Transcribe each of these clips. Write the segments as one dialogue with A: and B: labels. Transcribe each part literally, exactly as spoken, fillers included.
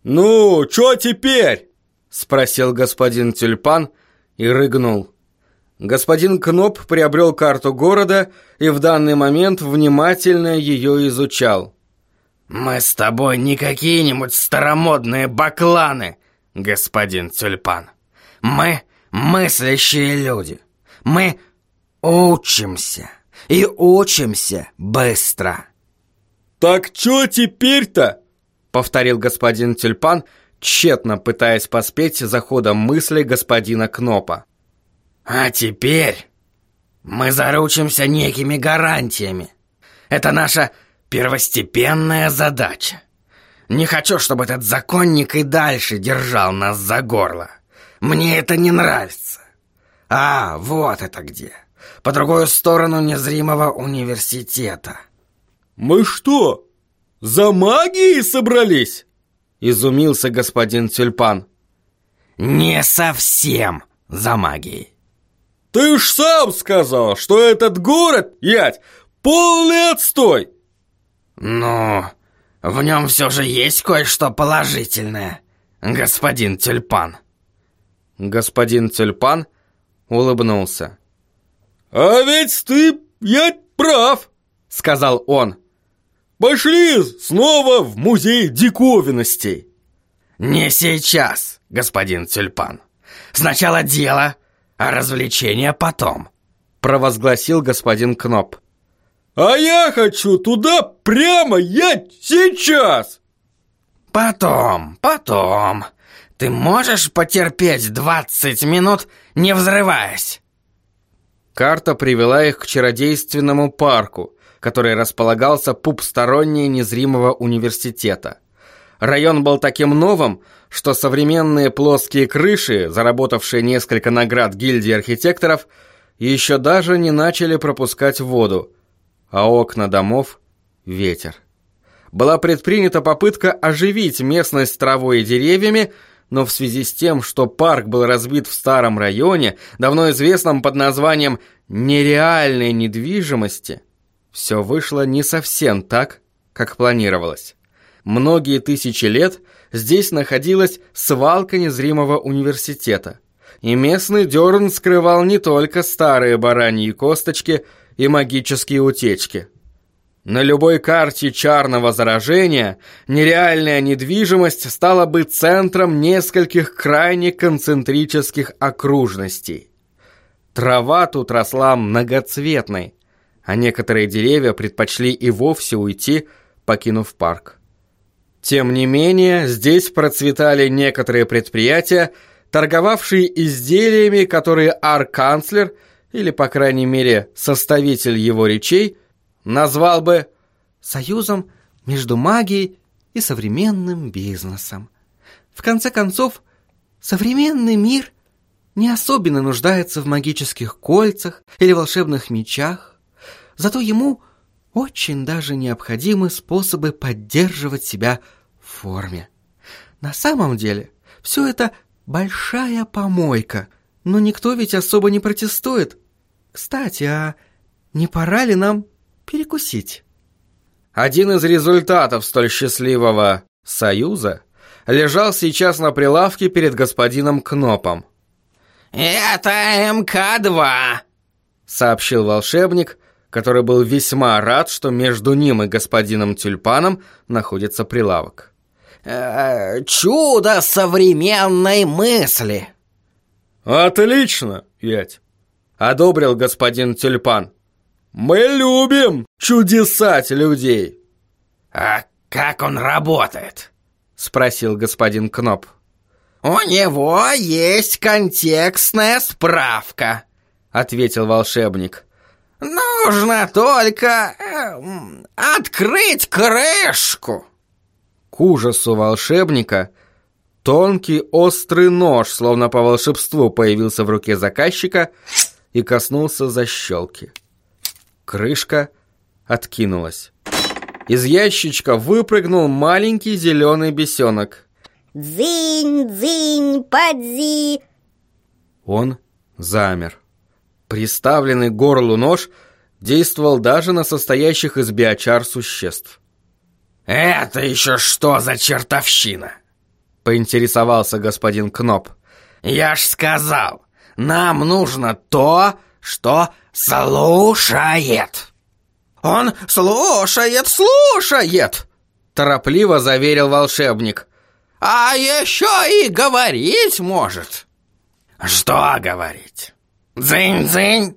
A: «Ну, чё теперь?» — спросил господин Тюльпан и рыгнул. Господин Кноп приобрел карту города и в данный момент внимательно ее изучал.
B: «Мы с тобой не какие-нибудь старомодные бакланы, господин Тюльпан. Мы мыслящие люди. Мы учимся и учимся быстро».
A: «Так чё теперь-то?» — повторил господин Тюльпан, тщетно пытаясь поспеть за ходом мысли господина Кнопа.
B: «А теперь мы заручимся некими гарантиями. Это наша первостепенная задача. Не хочу, чтобы этот законник и дальше держал нас за горло. Мне это не нравится. А, вот это где. По другую сторону незримого университета».
A: «Мы что, за магией собрались?» — изумился господин Тюльпан.
B: «Не совсем за магией».
A: «Ты ж сам сказал, что этот город, ять, полный отстой!»
B: «Ну, в нем все же есть кое-что положительное, господин Тюльпан».
A: Господин Тюльпан улыбнулся. «А ведь ты, ять, прав!» — сказал он. «Пошли снова в музей диковинностей».
B: «Не сейчас, господин Тюльпан. Сначала дело, а развлечения потом», — провозгласил господин Кноп.
A: «А я хочу туда прямо, я сейчас!»
B: «Потом, потом. Ты можешь потерпеть двадцать минут, не взрываясь?»
A: Карта привела их к чародейственному парку, который располагался пупстороннее незримого университета. Район был таким новым, что современные плоские крыши, заработавшие несколько наград гильдии архитекторов, еще даже не начали пропускать воду, а окна домов — ветер. Была предпринята попытка оживить местность травой и деревьями, но в связи с тем, что парк был разбит в старом районе, давно известном под названием «нереальной недвижимости», все вышло не совсем так, как планировалось. Многие тысячи лет здесь находилась свалка незримого университета, и местный дерн скрывал не только старые бараньи косточки и магические утечки. На любой карте чарного заражения нереальная недвижимость стала бы центром нескольких крайне концентрических окружностей. Трава тут росла многоцветной, а некоторые деревья предпочли и вовсе уйти, покинув парк. Тем не менее, здесь процветали некоторые предприятия, торговавшие изделиями, которые арканцлер, или, по крайней мере, составитель его речей, назвал бы «союзом между магией и современным бизнесом». В конце концов, современный мир не особенно нуждается в магических кольцах или волшебных мечах, зато ему очень даже необходимы способы поддерживать себя в форме. На самом деле, все это большая помойка, но никто ведь особо не протестует. Кстати, а не пора ли нам перекусить? Один из результатов столь счастливого союза лежал сейчас на прилавке перед господином Кнопом.
B: «Это эм ка два», — сообщил волшебник, который был весьма рад, что между ним и господином Тюльпаном находится прилавок. Э, «Чудо современной мысли».
A: «Отлично, ять», — одобрил господин Тюльпан. «Мы любим чудесать людей».
B: «А как он работает?» — спросил господин Кноп. «У него есть контекстная справка», — ответил волшебник. «Нужно только э, открыть крышку».
A: К ужасу волшебника тонкий острый нож, словно по волшебству, появился в руке заказчика и коснулся защелки. Крышка откинулась. Из ящичка выпрыгнул маленький зеленый бесенок.
C: «Дзынь, дзынь, подзи!»
A: Он замер. Приставленный к горлу нож действовал даже на состоящих из биочар существ.
B: «Это еще что за чертовщина?»
A: поинтересовался господин Кноп.
B: Я ж сказал, нам нужно то, что слушает.
A: Он слушает, слушает, торопливо заверил волшебник. А еще и говорить может.
B: Что говорить? Дзынь-дзынь.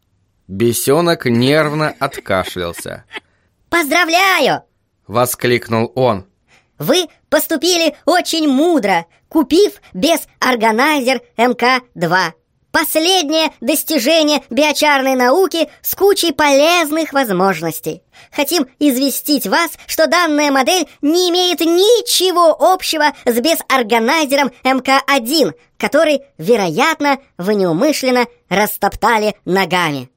A: Бесенок нервно откашлялся.
C: Поздравляю!
A: Воскликнул он.
C: Вы поступили очень мудро, купив Бесорганайзер эм ка два. Последнее достижение биочарной науки с кучей полезных возможностей. Хотим известить вас, что данная модель не имеет ничего общего с Бесорганайзером эм ка один, который, вероятно, вы неумышленно растоптали ногами.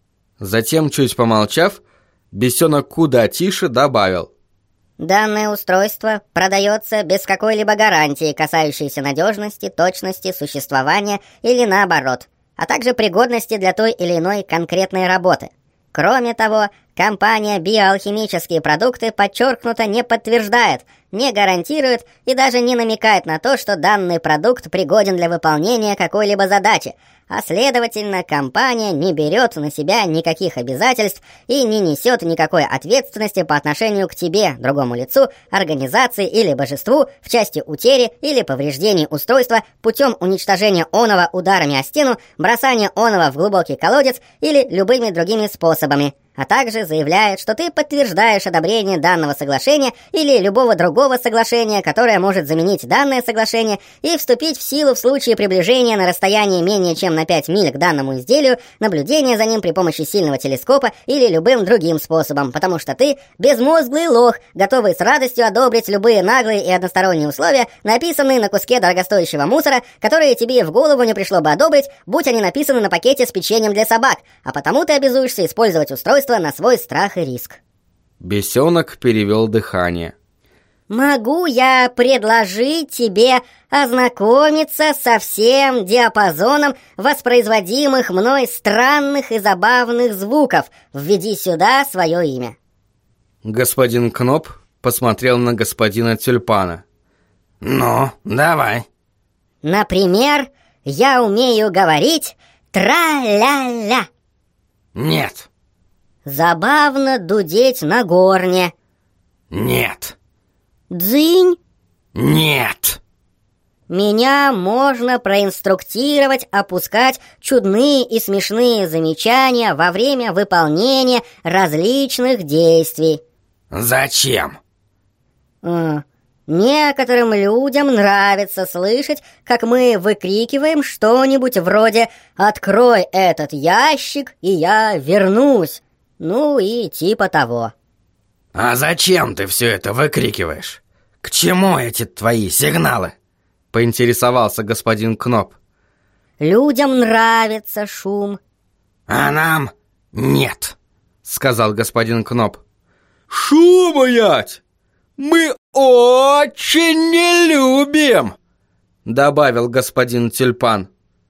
A: Затем, чуть помолчав, Бесенок куда тише добавил.
C: Данное устройство продается без какой-либо гарантии, касающейся надежности, точности, существования или наоборот, а также пригодности для той или иной конкретной работы. Кроме того, компания «Биоалхимические продукты» подчеркнуто не подтверждает, не гарантирует и даже не намекает на то, что данный продукт пригоден для выполнения какой-либо задачи, а следовательно, компания не берет на себя никаких обязательств и не несет никакой ответственности по отношению к тебе, другому лицу, организации или божеству в части утери или повреждений устройства путем уничтожения оного ударами о стену, бросания оного в глубокий колодец или любыми другими способами. А также заявляет, что ты подтверждаешь одобрение данного соглашения или любого другого соглашения, которое может заменить данное соглашение и вступить в силу в случае приближения на расстоянии менее чем на пять миль к данному изделию, наблюдения за ним при помощи сильного телескопа или любым другим способом, потому что ты безмозглый лох, готовый с радостью одобрить любые наглые и односторонние условия, написанные на куске дорогостоящего мусора, которые тебе в голову не пришло бы одобрить, будь они написаны на пакете с печеньем для собак, а потому ты обязуешься использовать устройство на свой страх и риск.
A: Бесенок перевел дыхание.
C: Могу я предложить тебе ознакомиться со всем диапазоном воспроизводимых мной странных и забавных звуков. Введи сюда свое имя.
A: Господин Кноп посмотрел на господина Тюльпана.
B: Ну, давай.
C: Например, я умею говорить тра-ля-ля.
B: Нет.
C: Забавно дудеть на горне.
B: Нет.
C: Дзынь.
B: Нет.
C: Меня можно проинструктировать опускать чудные и смешные замечания во время выполнения различных действий.
B: Зачем?
C: А, некоторым людям нравится слышать, как мы выкрикиваем что-нибудь вроде «Открой этот ящик, и я вернусь». Ну и типа того.
B: А зачем ты все это выкрикиваешь? К чему эти твои сигналы?
A: Поинтересовался господин Кноп.
C: Людям нравится шум.
B: А нам нет,
A: сказал господин Кноп. Шума, ять! Мы очень не любим, добавил господин Тюльпан.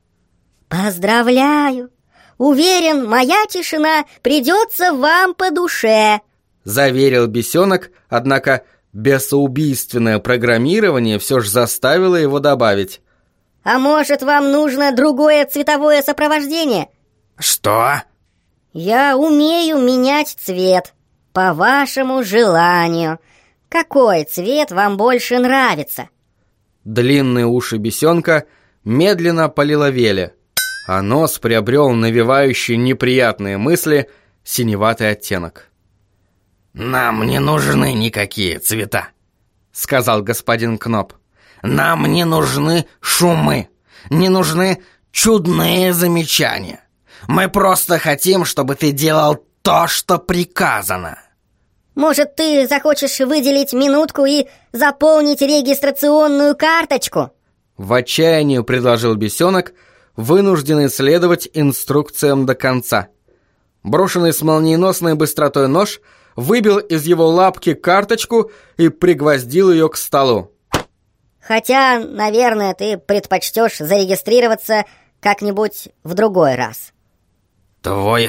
C: Поздравляю! Уверен, моя тишина придется вам по душе,
A: заверил Бесенок, однако бесоубийственное программирование все же заставило его добавить.
C: А может, вам нужно другое цветовое сопровождение?
B: Что?
C: Я умею менять цвет по вашему желанию. Какой цвет вам больше нравится?
A: Длинные уши Бесенка медленно полиловели, а нос приобрел навевающий неприятные мысли синеватый оттенок.
B: «Нам не нужны никакие цвета», — сказал господин Кноп. «Нам не нужны шумы, не нужны чудные замечания. Мы просто хотим, чтобы ты делал то, что приказано».
C: Может, ты захочешь выделить минутку и заполнить регистрационную карточку?
A: В отчаянии предложил Бесенок, вынужденный следовать инструкциям до конца. Брошенный с молниеносной быстротой нож выбил из его лапки карточку и пригвоздил ее к столу.
C: Хотя, наверное, ты предпочтешь зарегистрироваться как-нибудь в другой раз.
B: «Твой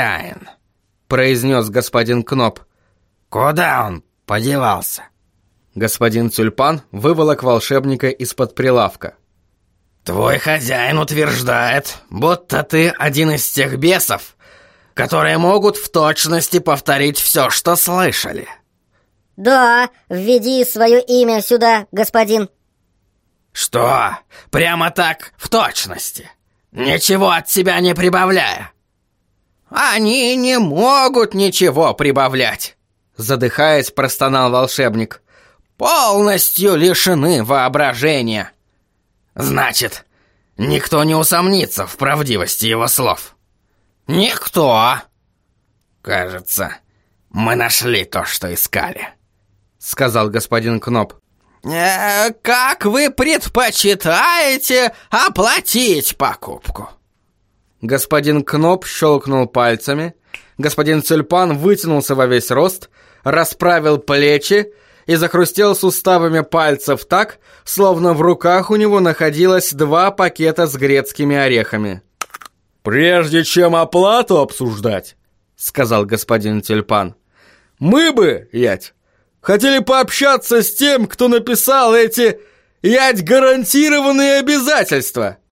B: хозяин»,
A: — произнес господин Кноп.
B: «Куда он подевался?»
A: Господин Тюльпан выволок волшебника из-под прилавка.
B: «Твой хозяин утверждает, будто ты один из тех бесов, которые могут в точности повторить все, что слышали».
C: «Да, введи свое имя сюда, господин».
B: «Что? Прямо так, в точности? Ничего от себя не прибавляя?» «Они не могут ничего прибавлять», — задыхаясь, простонал волшебник. «Полностью лишены воображения. Значит, никто не усомнится в правдивости его слов?» «Никто. Кажется, мы нашли то, что искали», — сказал господин Кноп. «Э, «Как вы предпочитаете оплатить покупку?»
A: Господин Кноп щелкнул пальцами, господин Тюльпан вытянулся во весь рост, расправил плечи и захрустел суставами пальцев так, словно в руках у него находилось два пакета с грецкими орехами. «Прежде чем оплату обсуждать, — сказал господин Тюльпан, — мы бы, ять, хотели пообщаться с тем, кто написал эти, ять, гарантированные обязательства».